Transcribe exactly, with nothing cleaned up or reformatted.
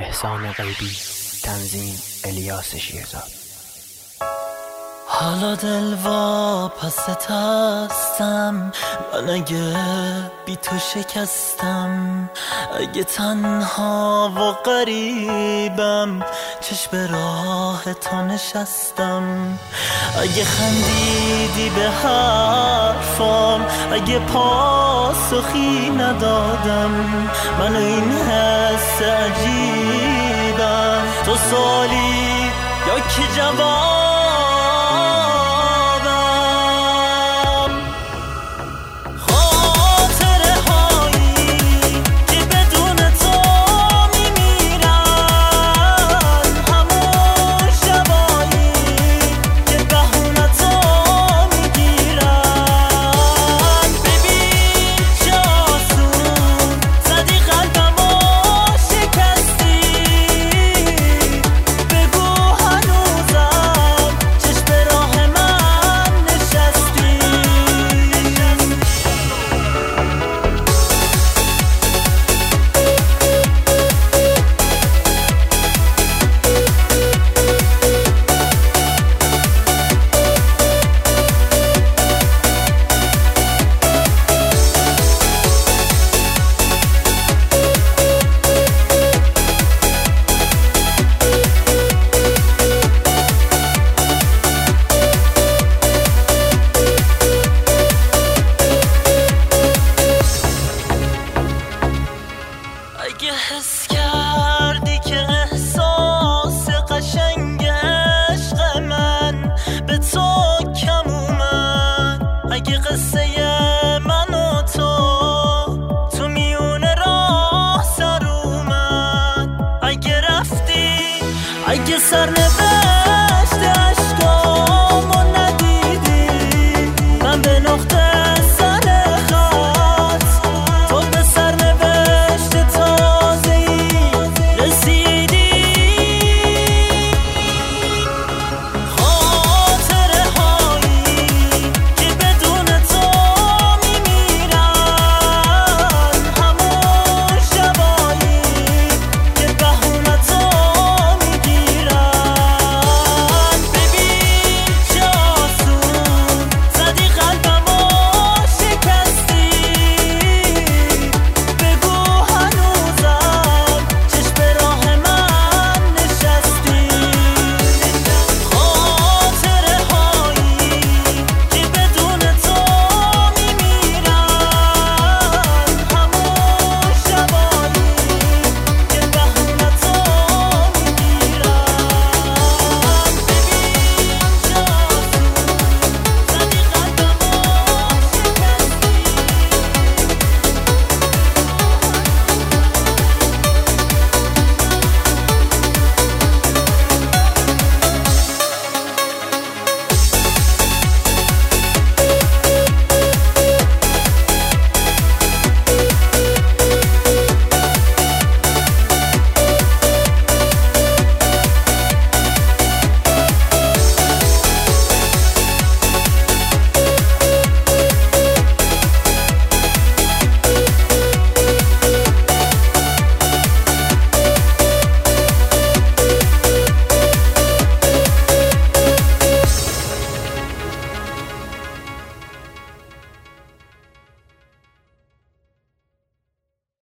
احسان غیبی، تنظیم الیاس شیرزاد. حالا دل واپست هستم من، اگه بی تو شکستم، اگه تنها و غریبم چشم راه تو نشستم، اگه خندیدی به حرفام، اگه پاسخی ندادم، من این حس عجیبم، تو سوالی یا که جواب. اگه حس کردی که احساس قشنگ عشق من به تو کم اومد، اگه قصه من و تو تو میون راه سر اومد، اگه رفتی، اگه سر نبرد